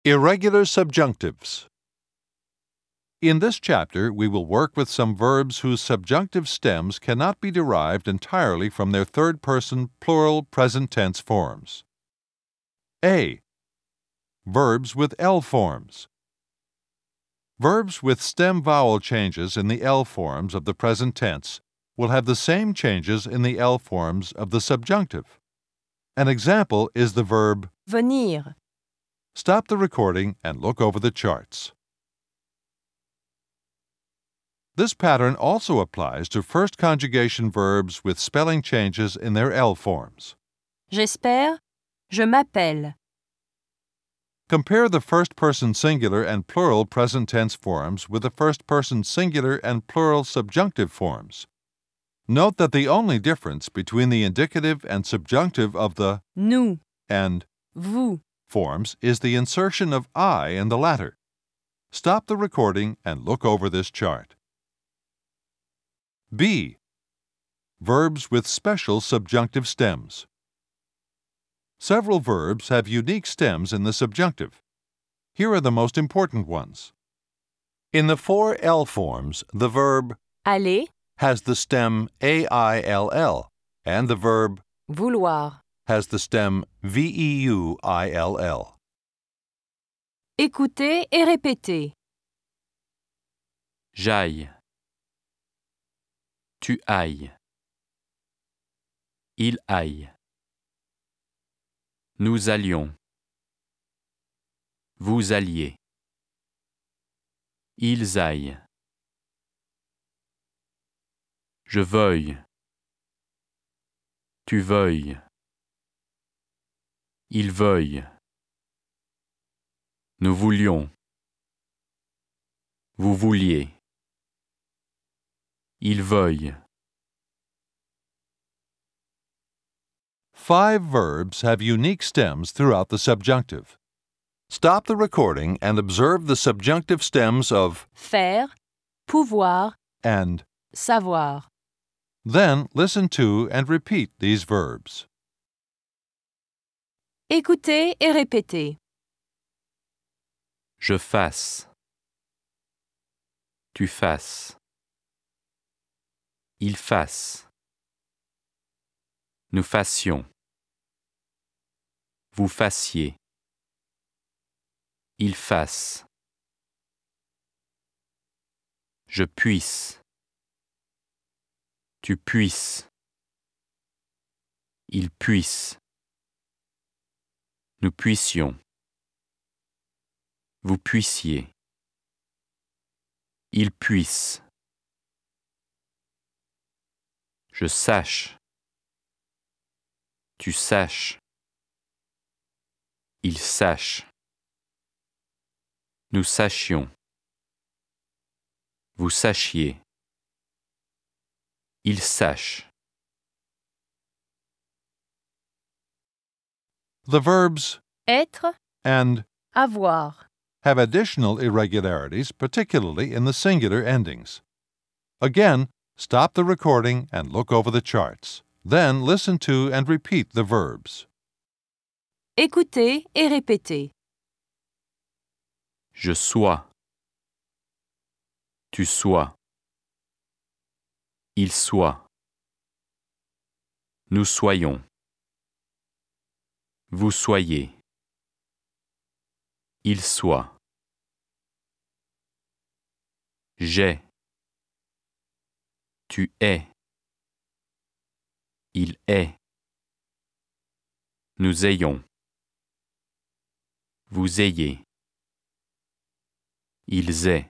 Irregular subjunctives. In this chapter, we will work with some verbs whose subjunctive stems cannot be derived entirely from their third-person plural present tense forms. A. Verbs with L forms. Verbs with stem vowel changes in the L forms of the present tense will have the same changes in the L forms of the subjunctive. An example is the verb venir, Stop the recording and look over the charts. This pattern also applies to first conjugation verbs with spelling changes in their L forms. j'espère, je m'appelle, Compare the first-person singular and plural present tense forms with the first-person singular and plural subjunctive forms. Note that the only difference between the indicative and subjunctive of the nous, and vous, forms is the insertion of I in the latter. Stop the recording and look over this chart. B. Verbs with special subjunctive stems. Several verbs have unique stems in the subjunctive. Here are the most important ones. In the four L forms, the verb aller, has the stem AILL, and the verb vouloir, has the stem VEUILL. écouter et répéter, J'aille. Tu ailles. Il aille. Nous allions. Vous alliez. Ils aillent. Je veuille. Tu veuilles. Il veuille. Nous voulions. Vous vouliez. Il veuille. 5 verbs have unique stems throughout the subjunctive. Stop the recording and observe the subjunctive stems of faire, pouvoir, and. savoir. Then listen to and repeat these verbs. Écouter et répéter, Je fasse. Tu fasses. Il fasse. Nous fassions. Vous fassiez. Il fasse. Je puisse. Tu puisses. Il puisse. Nous puissions. Vous puissiez. Il puisse. Je sache. Tu saches. Il sache. Nous sachions. Vous sachiez. Il sache. The verbs être, and avoir, have additional irregularities, particularly in the singular endings. Again, stop the recording and look over the charts. Then listen to and repeat the verbs. écouter et répéter, Je sois. Tu sois. Il soit. Nous soyons. Vous soyez. Il soit. J'ai. Tu es. Il est. Nous ayons. Vous ayez. Ils aient.